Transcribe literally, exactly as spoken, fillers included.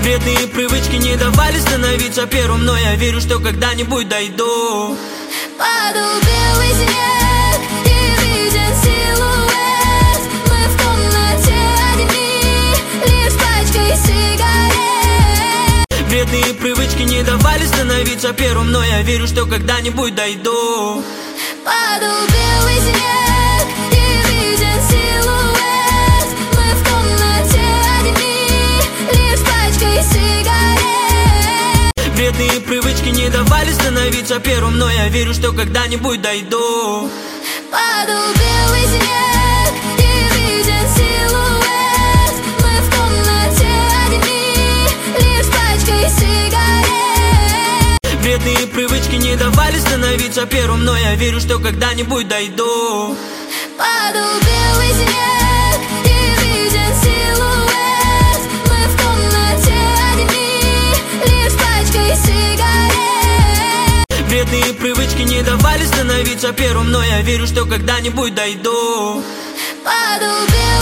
Вредные привычки не давали становиться первым, но я верю, что когда-нибудь дойду. Падал белый снег, и виден силуэт. Мы в комнате одни, лишь пачкой сигарет. Вредные привычки не давали становиться первым, но я верю, что когда-нибудь дойду. Падал белый снег, и виден силуэт. Мы в комнате одни, лишь пачкой сигарет. Вредные привычки не давали становиться первым, но я верю, что когда-нибудь дойду. Падал белый снег, и виден силуэт. Мы в комнате одни, лишь пачкой сигарет. Вредные привычки не давали становиться первым, но я верю, что когда-нибудь дойду. Падал белый снег, и виден силуэт. Мы в комнате одни, лишь пачкой сигарет. Вредные привычки не давали становиться первым, но я верю, что когда-нибудь дойду. Падал белый